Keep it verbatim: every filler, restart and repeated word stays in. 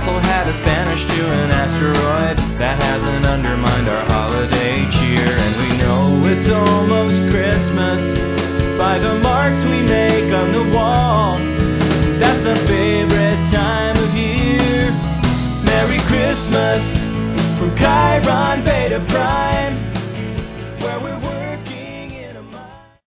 Council had us banished to an asteroid. That hasn't undermined our holiday cheer. And we know it's almost Christmas by the marks we make on the wall.